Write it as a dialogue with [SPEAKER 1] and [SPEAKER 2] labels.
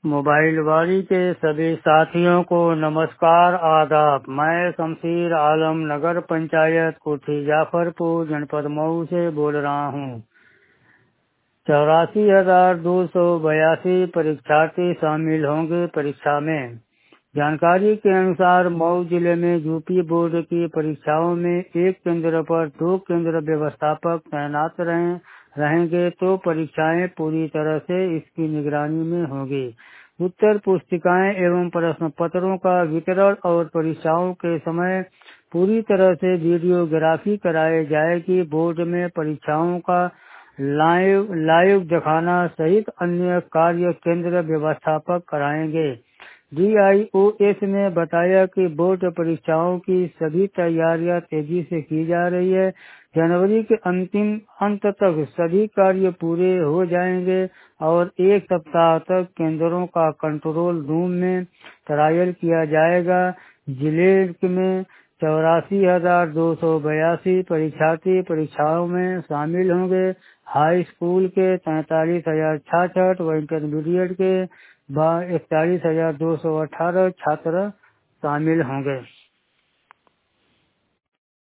[SPEAKER 1] Mobile वाली के सभी साथियों को नमस्कार आदाब। मैं शमशीर आलम नगर पंचायत कोठी जाफरपुर जनपद मऊ से बोल रहा हूँ। 84,282 परीक्षार्थी शामिल होंगे परीक्षा में। जानकारी के अनुसार मऊ जिले में यूपी बोर्ड की परीक्षाओं में एक केंद्र पर 2 केंद्र व्यवस्थापक तैनात रहेंगे तो परीक्षाएं पूरी तरह से इसकी निगरानी में होगी। उत्तर पुस्तिकाएं एवं प्रश्न पत्रों का वितरण और परीक्षाओं के समय पूरी तरह से वीडियोग्राफी कराई जाएगी। बोर्ड में परीक्षाओं का लाइव दिखाना सहित अन्य कार्य केंद्र व्यवस्थापक कराएंगे। DIOS ने बताया कि बोर्ड परीक्षाओं की सभी तैयारियां तेजी से की जा रही है। जनवरी के अंतिम अंत तक सभी कार्य पूरे हो जाएंगे और एक सप्ताह तक केंद्रों का कंट्रोल रूम में ट्रायल किया जाएगा। जिले में 84,282 परीक्षार्थी परीक्षाओं में शामिल होंगे। हाई स्कूल के 43,066 व इंटरमीडिएट के 41,218 छात्र शामिल होंगे।